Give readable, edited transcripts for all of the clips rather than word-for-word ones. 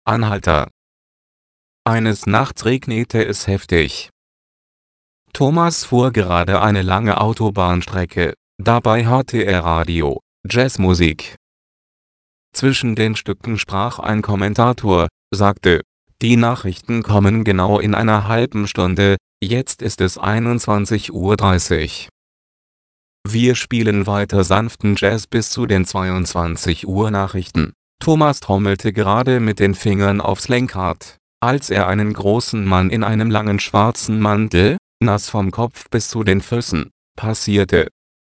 Anhalter. Eines Nachts regnete es heftig. Thomas fuhr gerade eine lange Autobahnstrecke. Dabei hörte er Radio, Jazzmusik. Zwischen den Stücken sprach ein Kommentator, sagte: „Die Nachrichten kommen genau in einer halben Stunde, jetzt ist es 21:30 Uhr. Wir spielen weiter sanften Jazz bis zu den 22 Uhr Nachrichten.“ Thomas trommelte gerade mit den Fingern aufs Lenkrad, als er einen großen Mann in einem langen schwarzen Mantel, nass vom Kopf bis zu den Füßen, passierte.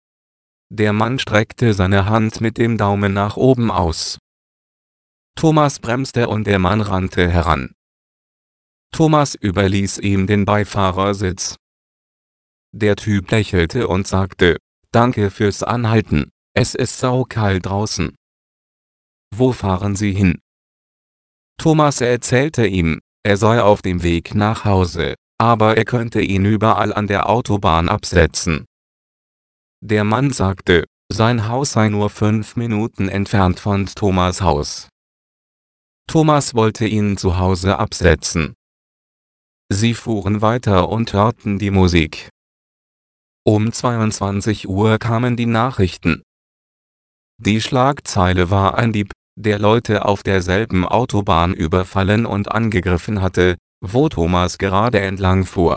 Der Mann streckte seine Hand mit dem Daumen nach oben aus. Thomas bremste und der Mann rannte heran. Thomas überließ ihm den Beifahrersitz. Der Typ lächelte und sagte: „Danke fürs Anhalten, es ist saukalt draußen. Wo fahren Sie hin?“ Thomas erzählte ihm, er sei auf dem Weg nach Hause, aber er könnte ihn überall an der Autobahn absetzen. Der Mann sagte, sein Haus sei nur 5 Minuten entfernt von Thomas' Haus. Thomas wollte ihn zu Hause absetzen. Sie fuhren weiter und hörten die Musik. Um 22 Uhr kamen die Nachrichten. Die Schlagzeile war: Ein Dieb, der Leute auf derselben Autobahn überfallen und angegriffen hatte, wo Thomas gerade entlang fuhr.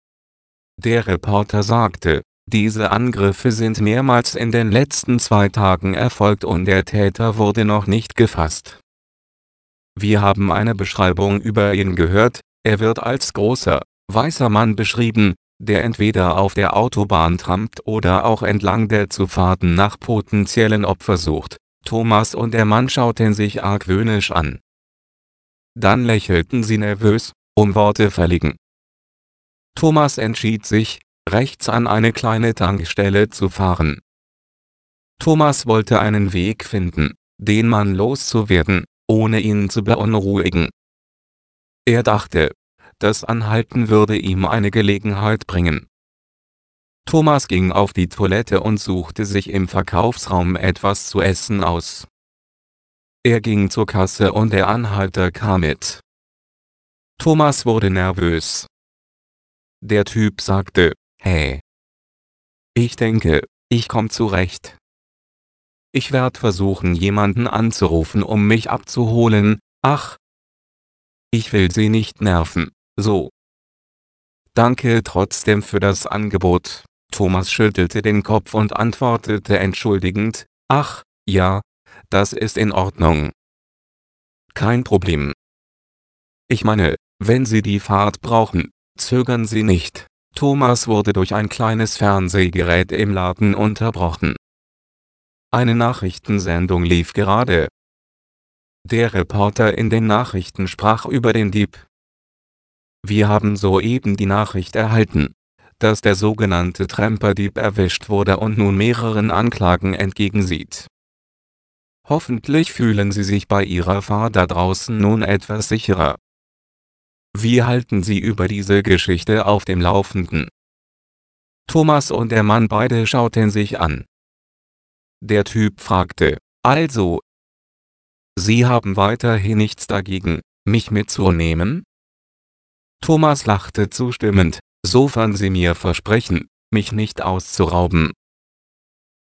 Der Reporter sagte, diese Angriffe sind mehrmals in den letzten 2 Tagen erfolgt und der Täter wurde noch nicht gefasst. Wir haben eine Beschreibung über ihn gehört, er wird als großer, weißer Mann beschrieben, der entweder auf der Autobahn trampt oder auch entlang der Zufahrten nach potenziellen Opfern sucht. Thomas und der Mann schauten sich argwöhnisch an. Dann lächelten sie nervös, um Worte verlegen. Thomas entschied sich, rechts an eine kleine Tankstelle zu fahren. Thomas wollte einen Weg finden, den Mann loszuwerden, ohne ihn zu beunruhigen. Er dachte, das Anhalten würde ihm eine Gelegenheit bringen. Thomas ging auf die Toilette und suchte sich im Verkaufsraum etwas zu essen aus. Er ging zur Kasse und der Anhalter kam mit. Thomas wurde nervös. Der Typ sagte: „Hey. Ich denke, ich komm zurecht. Ich werd versuchen, jemanden anzurufen, um mich abzuholen. Ach. Ich will Sie nicht nerven, so. Danke trotzdem für das Angebot.“ Thomas schüttelte den Kopf und antwortete entschuldigend: „Ach, ja, das ist in Ordnung. Kein Problem. Ich meine, wenn Sie die Fahrt brauchen, zögern Sie nicht.“ Thomas wurde durch ein kleines Fernsehgerät im Laden unterbrochen. Eine Nachrichtensendung lief gerade. Der Reporter in den Nachrichten sprach über den Dieb. „Wir haben soeben die Nachricht erhalten, dass der sogenannte Tramper-Dieb erwischt wurde und nun mehreren Anklagen entgegensieht. Hoffentlich fühlen Sie sich bei Ihrer Fahrt da draußen nun etwas sicherer. Wir halten Sie über diese Geschichte auf dem Laufenden.“ Thomas und der Mann beide schauten sich an. Der Typ fragte: „Also, Sie haben weiterhin nichts dagegen, mich mitzunehmen?“ Thomas lachte zustimmend, „sofern Sie mir versprechen, mich nicht auszurauben.“